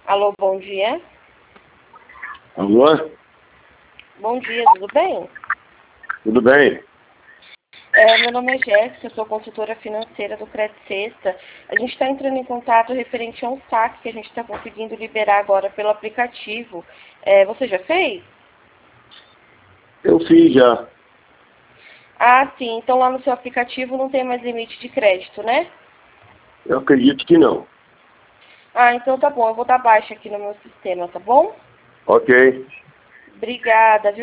Alô, bom dia. Alô? Bom dia, tudo bem? Tudo bem? Meu nome é Jéssica, eu sou consultora financeira do Crédito Sexta. A gente está entrando em contato referente a um saque que a gente está conseguindo liberar agora pelo aplicativo. Você já fez? Eu fiz já. Ah, sim. Então lá no seu aplicativo não tem mais limite de crédito, né? Eu acredito que não. Ah, então tá bom. Eu vou dar baixa aqui no meu sistema, tá bom? Ok. Obrigada, viu?